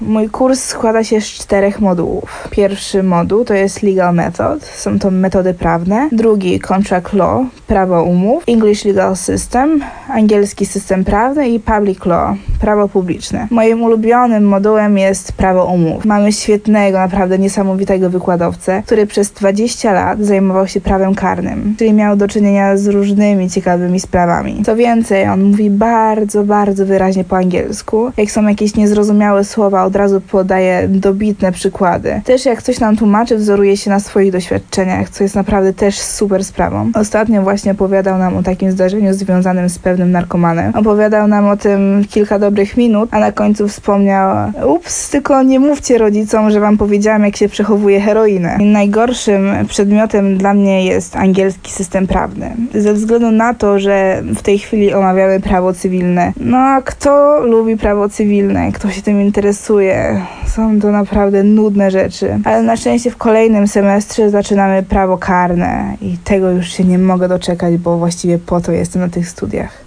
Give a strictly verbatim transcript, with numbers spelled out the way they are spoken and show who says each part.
Speaker 1: Mój kurs składa się z czterech modułów. Pierwszy moduł to jest Legal Method, są to metody prawne. Drugi Contract Law, prawo umów. English Legal System, angielski system prawny i Public Law, prawo publiczne. Moim ulubionym modułem jest prawo umów. Mamy świetnego, naprawdę niesamowitego wykładowcę, który przez dwadzieścia lat zajmował się prawem karnym, czyli miał do czynienia z różnymi ciekawymi sprawami. Co więcej, on mówi bardzo, bardzo wyraźnie po angielsku. Jak są jakieś niezrozumiałe słowa, od razu podaje dobitne przykłady. Też jak coś nam tłumaczy, wzoruje się na swoich doświadczeniach, co jest naprawdę też super sprawą. Ostatnio właśnie opowiadał nam o takim zdarzeniu związanym z pewnym narkomanem. Opowiadał nam o tym kilka dobrych minut, a na końcu wspomniał: ups, tylko nie mówcie rodzicom, że wam powiedziałam, jak się przechowuje heroinę. I najgorszym przedmiotem dla mnie jest angielski system prawny. Ze względu na to, że w tej chwili omawiamy prawo cywilne. No a kto lubi prawo cywilne? Kto się tym interesuje? Są to naprawdę nudne rzeczy. Ale na szczęście w kolejnym semestrze zaczynamy prawo karne i tego już się nie mogę doczekać, bo właściwie po to jestem na tych studiach.